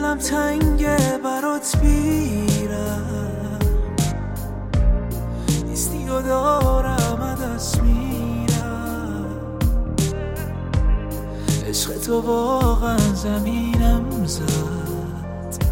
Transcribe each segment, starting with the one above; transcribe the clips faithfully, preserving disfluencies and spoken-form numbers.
دلم تنگه برات بیرم، نیستی و دارم دست میرم. عشق تو واقعا زمینم زد،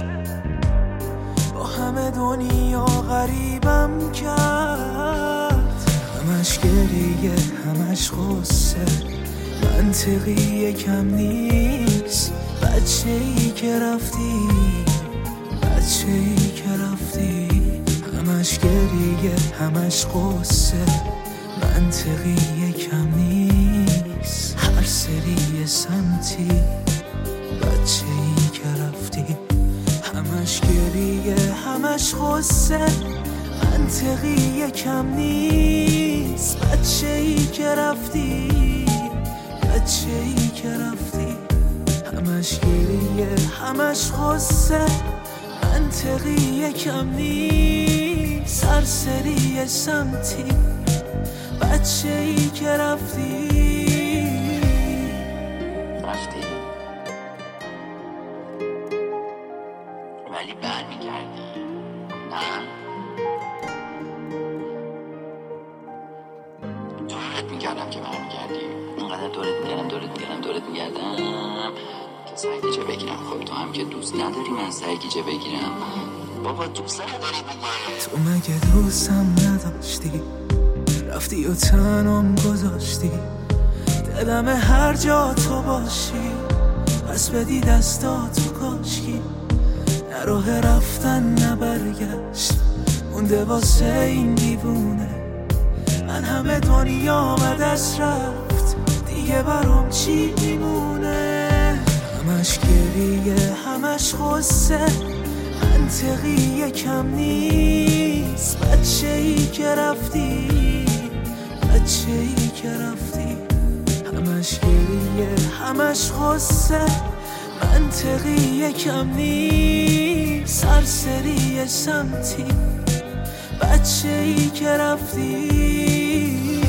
با همه دنیا غریبم کرد. همش گریه همش غصه، منطقی کم نیست. بچه ای که رفتی، بچه ای که رفتی. همش گریه همش غصه، منطقی کم نیست. هر سری سمتی، بچه ای که رفتی. همش گریه همش غصه، منطقی کم نیست. بچه ای که رفتی، بچه ای که رفتی. همش گریه همش غصه، منطقی کم نیست. سرسری سمتی، بچه ای که رفتی. رفتی ولی برمیگردی، نه؟ دورت میگردم که برمیگردی. اینقدر دورت میگردم دورت میگردم دورت میگردم که سرگیجه بگیرم. خب تو هم که دوست نداری من سرگیجه بگیرم. بابا دوست نداری دیگه. تو مگه دوستم نداشتی؟ رفتی و تنم گذاشتی. دلم هر جا تو باشی، پس بدی دستاتو کاشکی. نه راه رفتن نه برگشت، مونده واسه این دیوونه. من همه دنیا و دست رفت، دیگه برام چی میمونه؟ همش گریه همش غصه، منطقی کم نیست. بچه ای که رفتی، بچه ای که رفتی. همش گریه همش غصه، منطقی کم نیست. سرسری سمتی، بچه ای که رفتی.